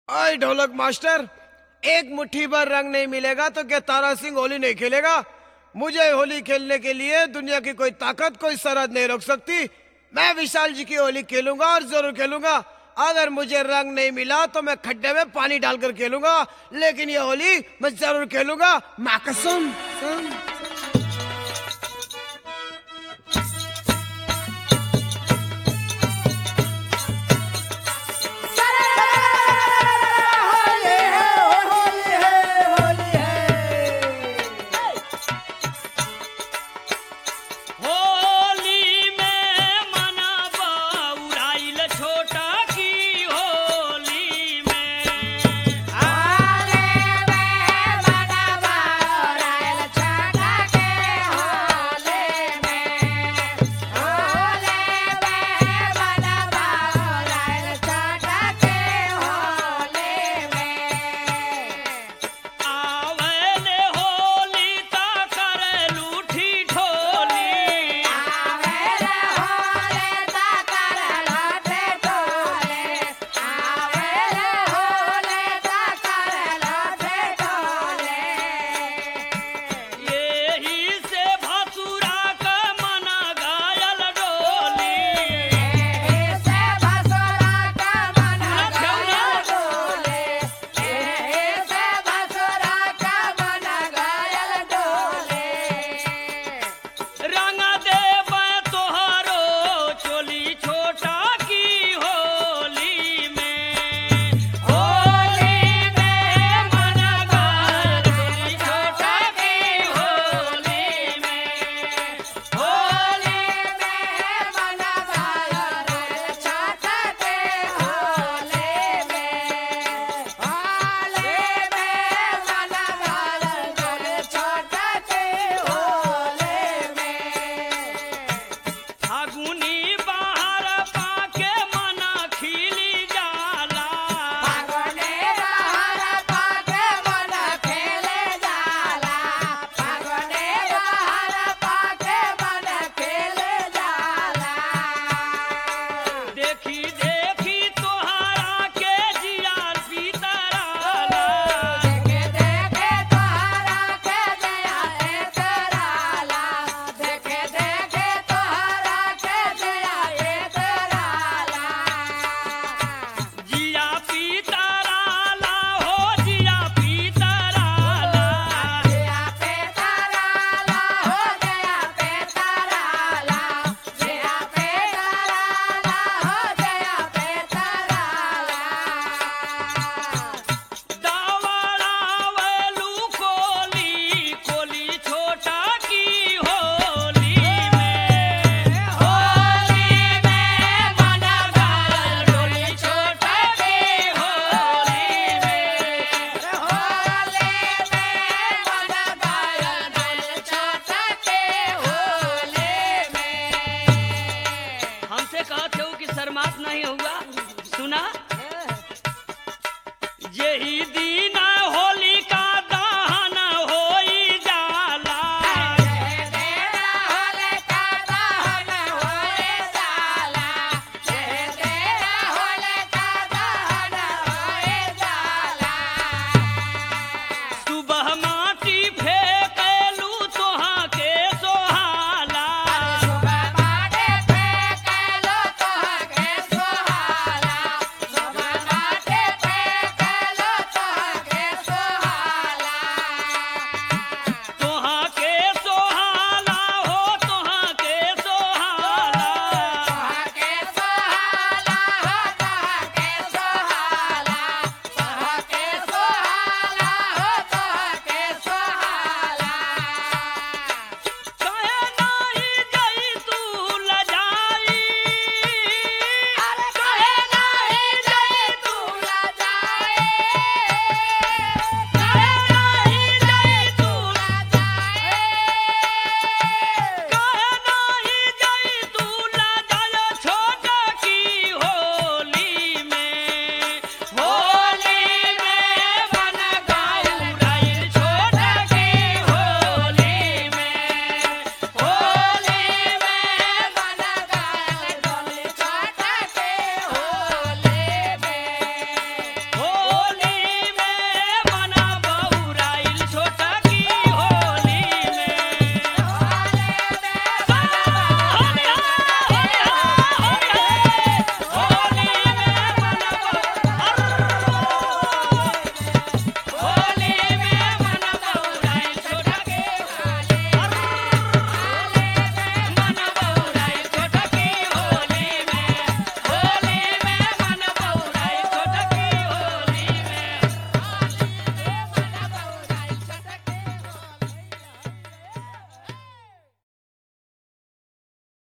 अरे ढोलक मास्टर, एक मुट्ठी भर रंग नहीं मिलेगा तो क्या तारा सिंह होली नहीं खेलेगा? मुझे होली खेलने के लिए दुनिया की कोई ताकत, कोई सरहद नहीं रोक सकती। मैं विशाल जी की होली खेलूंगा और जरूर खेलूंगा। अगर मुझे रंग नहीं मिला तो मैं खड्डे में पानी डालकर खेलूंगा, लेकिन ये होली मैं जरूर खेलूंगा। माँ कसम। शर्मात नहीं हुआ, सुना यही दिन